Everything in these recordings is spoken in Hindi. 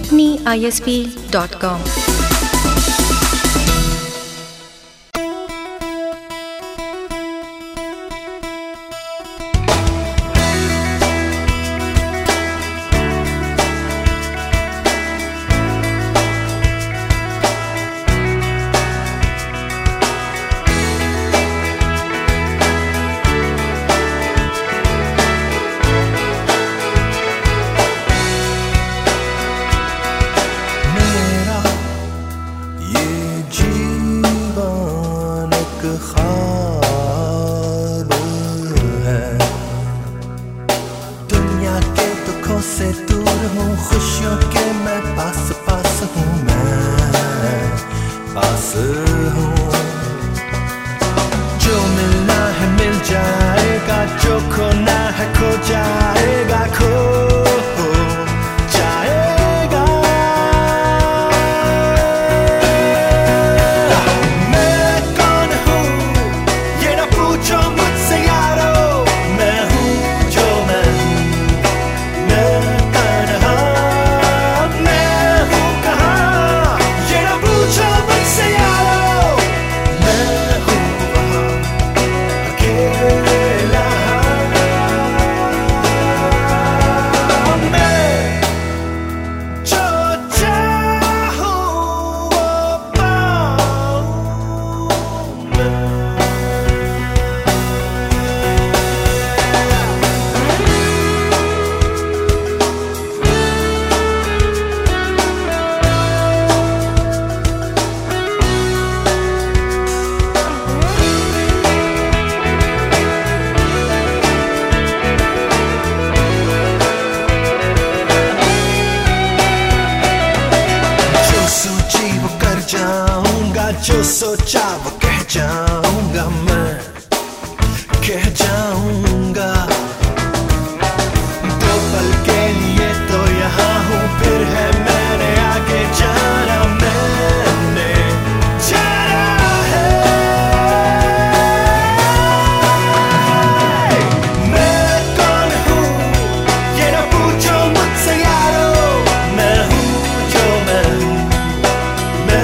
अपनी isp.com। ख्वाब है दुनिया के दुखों से दूर हूँ, खुशियों के मैं पास पास हूँ, मैं पास हूँ। जो मिलना है मिल जाएगा, जो खोना है खो जाएगा, खो जो सोचा वो कह जाऊंगा, मैं कह जाऊंगा। दो पल के लिए तो यहाँ हूँ, फिर है मैंने आगे जाना, मैंने जाना है। मैं कौन हूँ ये ना पूछो मुझसे यारो, मैं हूँ जो मैं हूँ, मैं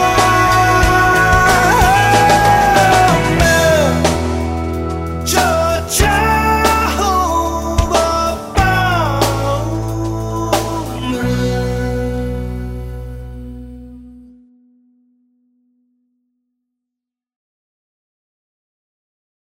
Joe